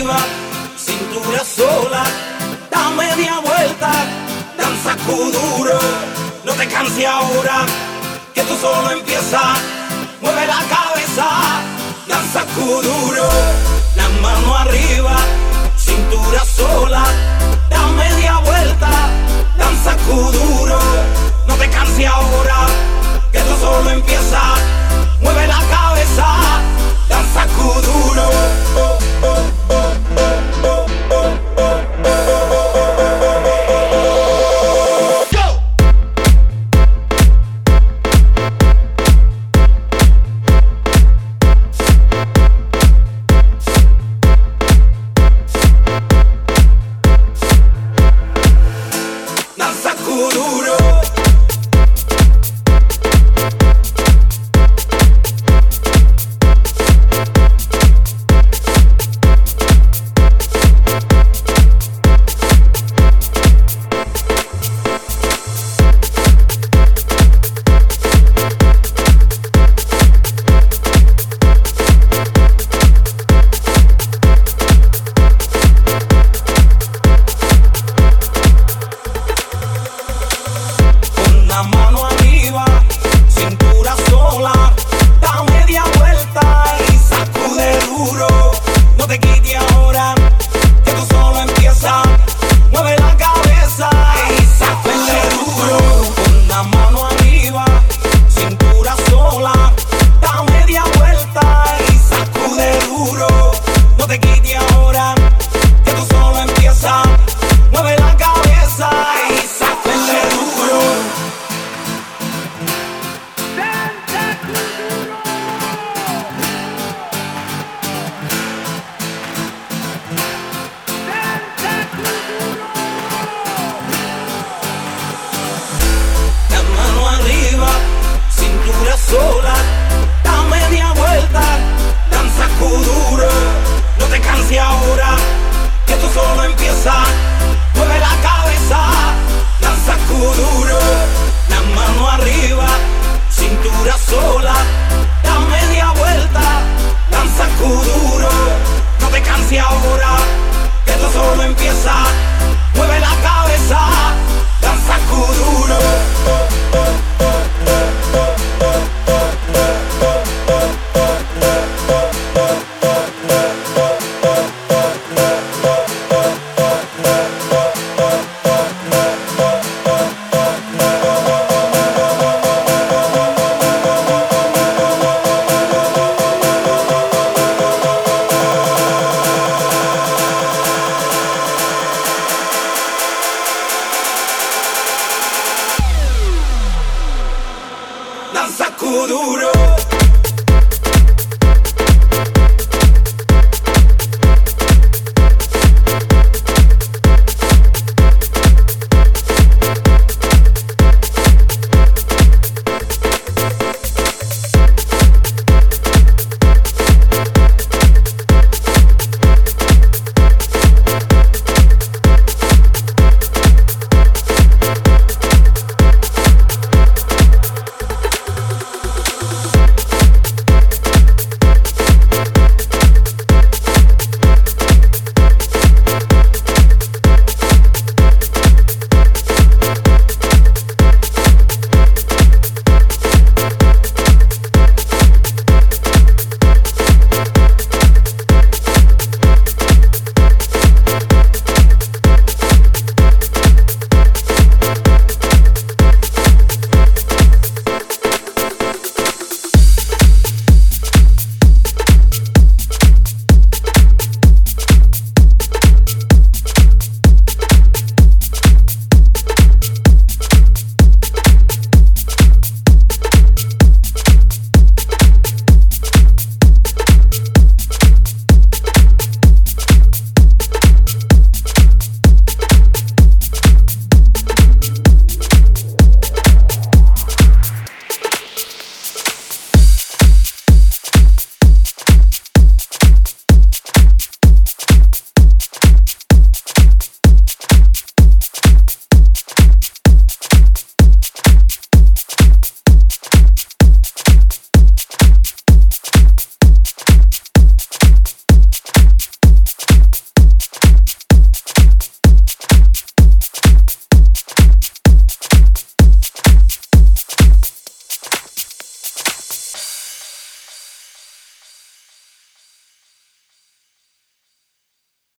arriba, cintura sola, da media vuelta, danza kuduro. No te canses ahora, que tú solo empiezas. Mueve la cabeza, danza kuduro. La mano arriba, cintura sola, da media vuelta, danza kuduro. No te canses ahora, que tú solo empiezas. Mueve la cabeza, danza kuduro. Sola, da media vuelta, danza kuduro. No te canses ahora, que tú solo empiezas. Mueve la cabeza, danza kuduro. La mano arriba, cintura sola, da media vuelta, danza kuduro. No te canses ahora, que tú solo empiezas. Mueve la cabeza, danza kuduro.